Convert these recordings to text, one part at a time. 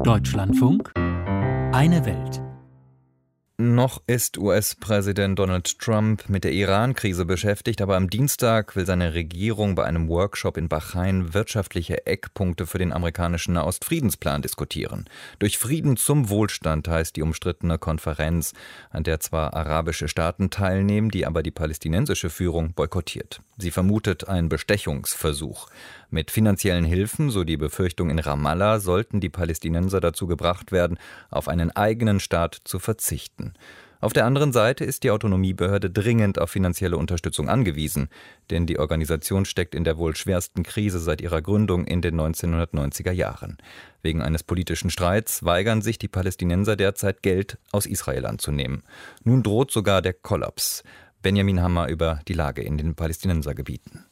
Deutschlandfunk, eine Welt. Noch ist US-Präsident Donald Trump mit der Iran-Krise beschäftigt, aber am Dienstag will seine Regierung bei einem Workshop in Bahrain wirtschaftliche Eckpunkte für den amerikanischen Nahostfriedensplan diskutieren. Durch Frieden zum Wohlstand heißt die umstrittene Konferenz, an der zwar arabische Staaten teilnehmen, die aber die palästinensische Führung boykottiert. Sie vermutet einen Bestechungsversuch. Mit finanziellen Hilfen, so die Befürchtung in Ramallah, sollten die Palästinenser dazu gebracht werden, auf einen eigenen Staat zu verzichten. Auf der anderen Seite ist die Autonomiebehörde dringend auf finanzielle Unterstützung angewiesen, denn die Organisation steckt in der wohl schwersten Krise seit ihrer Gründung in den 1990er Jahren. Wegen eines politischen Streits weigern sich die Palästinenser derzeit, Geld aus Israel anzunehmen. Nun droht sogar der Kollaps. Benjamin Hammer über die Lage in den Palästinensergebieten.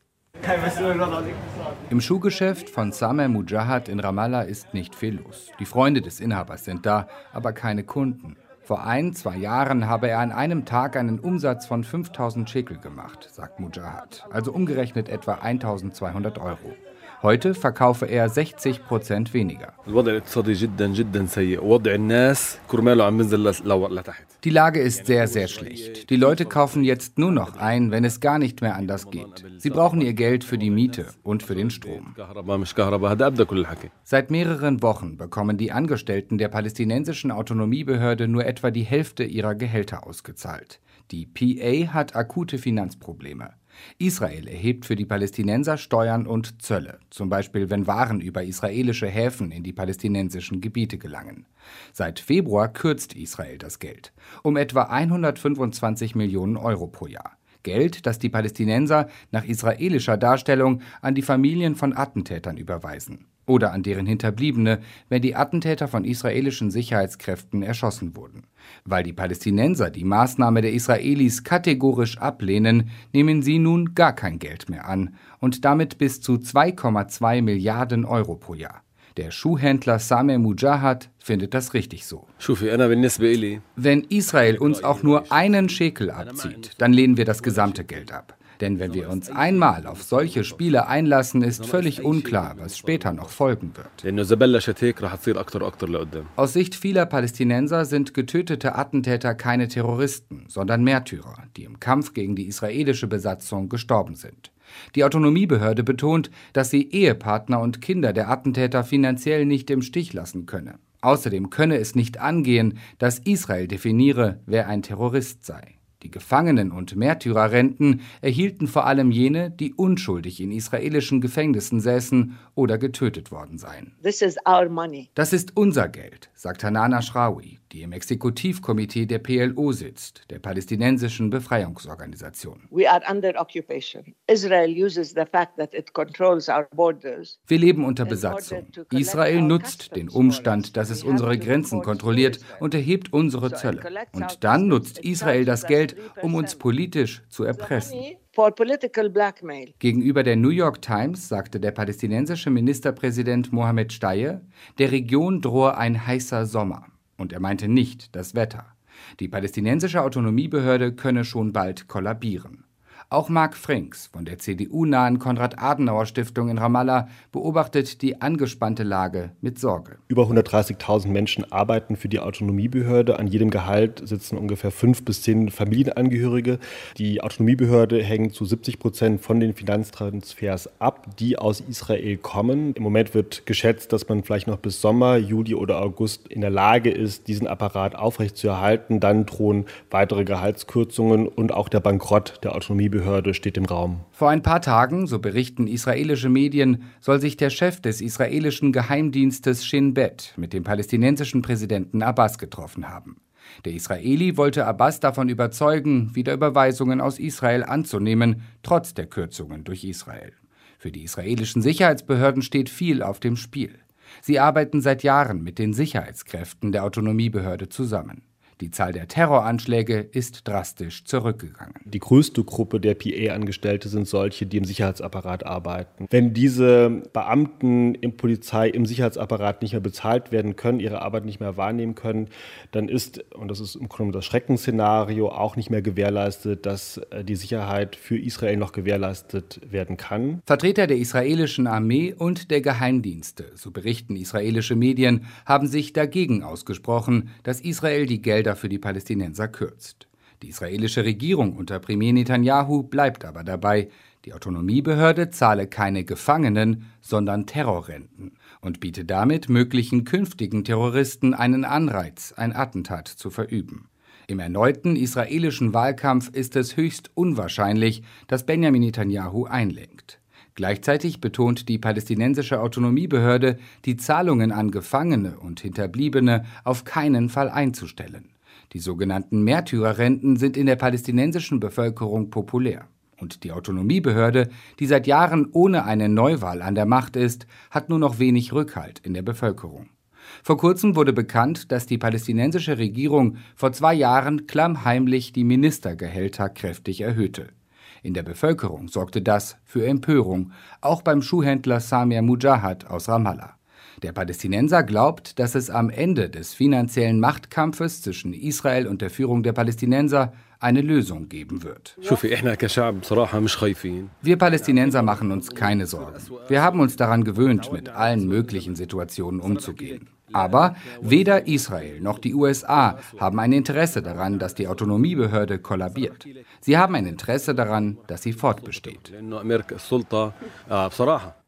Im Schuhgeschäft von Sameh Mujahad in Ramallah ist nicht viel los. Die Freunde des Inhabers sind da, aber keine Kunden. Vor 1-2 Jahren habe er an einem Tag einen Umsatz von 5.000 Shekel gemacht, sagt Mujahad, also umgerechnet etwa 1.200 €. Heute verkaufe er 60% weniger. Die Lage ist sehr, sehr schlecht. Die Leute kaufen jetzt nur noch ein, wenn es gar nicht mehr anders geht. Sie brauchen ihr Geld für die Miete und für den Strom. Seit mehreren Wochen bekommen die Angestellten der palästinensischen Autonomiebehörde nur etwa die Hälfte ihrer Gehälter ausgezahlt. Die PA hat akute Finanzprobleme. Israel erhebt für die Palästinenser Steuern und Zölle, zum Beispiel wenn Waren über israelische Häfen in die palästinensischen Gebiete gelangen. Seit Februar kürzt Israel das Geld um etwa 125 Millionen € pro Jahr. Geld, das die Palästinenser nach israelischer Darstellung an die Familien von Attentätern überweisen oder an deren Hinterbliebene, wenn die Attentäter von israelischen Sicherheitskräften erschossen wurden. Weil die Palästinenser die Maßnahme der Israelis kategorisch ablehnen, nehmen sie nun gar kein Geld mehr an und damit bis zu 2,2 Milliarden € pro Jahr. Der Schuhhändler Sameh Mujahad findet das richtig so. Wenn Israel uns auch nur einen Shekel abzieht, dann lehnen wir das gesamte Geld ab. Denn wenn wir uns einmal auf solche Spiele einlassen, ist völlig unklar, was später noch folgen wird. Aus Sicht vieler Palästinenser sind getötete Attentäter keine Terroristen, sondern Märtyrer, die im Kampf gegen die israelische Besatzung gestorben sind. Die Autonomiebehörde betont, dass sie Ehepartner und Kinder der Attentäter finanziell nicht im Stich lassen könne. Außerdem könne es nicht angehen, dass Israel definiere, wer ein Terrorist sei. Die Gefangenen- und Märtyrerrenten erhielten vor allem jene, die unschuldig in israelischen Gefängnissen säßen oder getötet worden seien. Das ist unser Geld, sagt Hanan Ashrawi, die im Exekutivkomitee der PLO sitzt, der palästinensischen Befreiungsorganisation. Wir leben unter Besatzung. Israel nutzt den Umstand, dass es unsere Grenzen kontrolliert und erhebt unsere Zölle. Und dann nutzt Israel das Geld, um uns politisch zu erpressen. Gegenüber der New York Times sagte der palästinensische Ministerpräsident Mohammed Shtayyeh, der Region drohe ein heißer Sommer. Und er meinte nicht das Wetter. Die palästinensische Autonomiebehörde könne schon bald kollabieren. Auch Mark Franks von der CDU-nahen Konrad-Adenauer-Stiftung in Ramallah beobachtet die angespannte Lage mit Sorge. Über 130.000 Menschen arbeiten für die Autonomiebehörde. An jedem Gehalt sitzen ungefähr 5 bis 10 Familienangehörige. Die Autonomiebehörde hängt zu 70% von den Finanztransfers ab, die aus Israel kommen. Im Moment wird geschätzt, dass man vielleicht noch bis Sommer, Juli oder August in der Lage ist, diesen Apparat aufrechtzuerhalten. Dann drohen weitere Gehaltskürzungen und auch der Bankrott der Autonomiebehörde steht im Raum. Vor ein paar Tagen, so berichten israelische Medien, soll sich der Chef des israelischen Geheimdienstes Shin Bet mit dem palästinensischen Präsidenten Abbas getroffen haben. Der Israeli wollte Abbas davon überzeugen, wieder Überweisungen aus Israel anzunehmen, trotz der Kürzungen durch Israel. Für die israelischen Sicherheitsbehörden steht viel auf dem Spiel. Sie arbeiten seit Jahren mit den Sicherheitskräften der Autonomiebehörde zusammen. Die Zahl der Terroranschläge ist drastisch zurückgegangen. Die größte Gruppe der PA-Angestellte sind solche, die im Sicherheitsapparat arbeiten. Wenn diese Beamten im Sicherheitsapparat nicht mehr bezahlt werden können, ihre Arbeit nicht mehr wahrnehmen können, dann ist, und das ist im Grunde das Schreckensszenario, auch nicht mehr gewährleistet, dass die Sicherheit für Israel noch gewährleistet werden kann. Vertreter der israelischen Armee und der Geheimdienste, so berichten israelische Medien, haben sich dagegen ausgesprochen, dass Israel die Gelder für die Palästinenser kürzt. Die israelische Regierung unter Premier Netanyahu bleibt aber dabei, die Autonomiebehörde zahle keine Gefangenen, sondern Terrorrenten und biete damit möglichen künftigen Terroristen einen Anreiz, ein Attentat zu verüben. Im erneuten israelischen Wahlkampf ist es höchst unwahrscheinlich, dass Benjamin Netanyahu einlenkt. Gleichzeitig betont die palästinensische Autonomiebehörde, die Zahlungen an Gefangene und Hinterbliebene auf keinen Fall einzustellen. Die sogenannten Märtyrerrenten sind in der palästinensischen Bevölkerung populär. Und die Autonomiebehörde, die seit Jahren ohne eine Neuwahl an der Macht ist, hat nur noch wenig Rückhalt in der Bevölkerung. Vor kurzem wurde bekannt, dass die palästinensische Regierung vor 2 Jahren klammheimlich die Ministergehälter kräftig erhöhte. In der Bevölkerung sorgte das für Empörung, auch beim Schuhhändler Samir Mujahad aus Ramallah. Der Palästinenser glaubt, dass es am Ende des finanziellen Machtkampfes zwischen Israel und der Führung der Palästinenser eine Lösung geben wird. Wir Palästinenser machen uns keine Sorgen. Wir haben uns daran gewöhnt, mit allen möglichen Situationen umzugehen. Aber weder Israel noch die USA haben ein Interesse daran, dass die Autonomiebehörde kollabiert. Sie haben ein Interesse daran, dass sie fortbesteht.